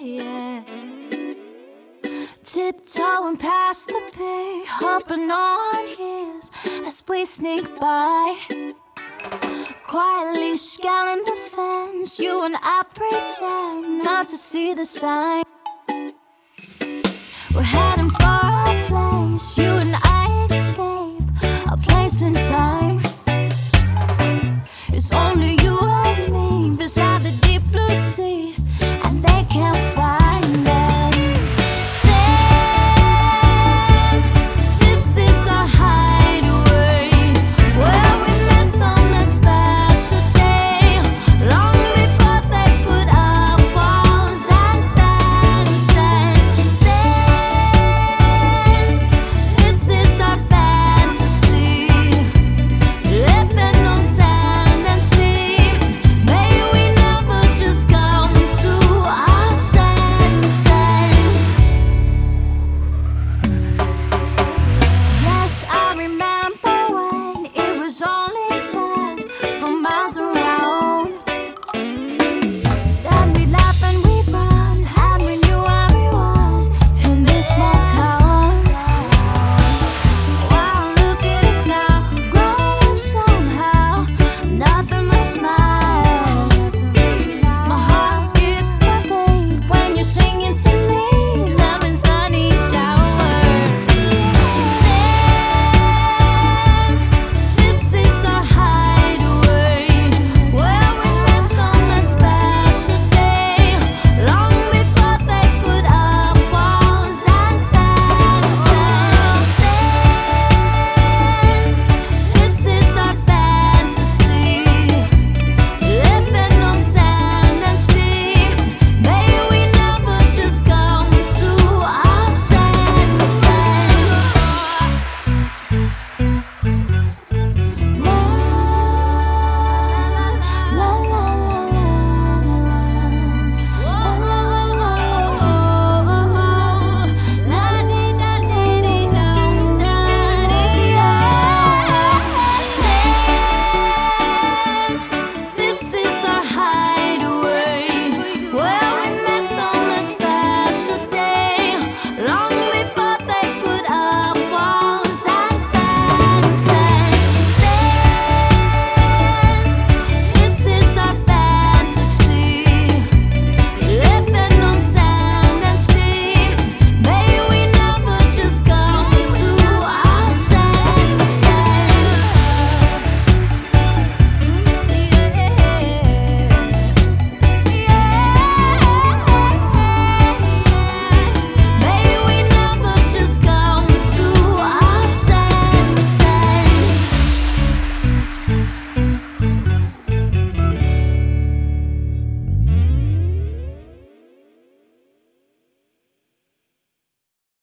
yeah. Tiptoeing past the bay, hopping on his as we sneak by. Quietly scaling the fence, you and I pretend not to see the sign. We're heading for a place, you and I escape a place in time. It's only you and me beside the deep blue sea, and they can't find us. This is our hideaway, where we met on that special day, long before they put up walls and fences. This is our fantasy, living on sand and sea. May we never just come to our senses. Yes, I remember when it was only sand from miles around. Then we'd laugh and we'd run, and we knew everyone in this small town. Wow, look at us now, growing up somehow, nothing but smiles.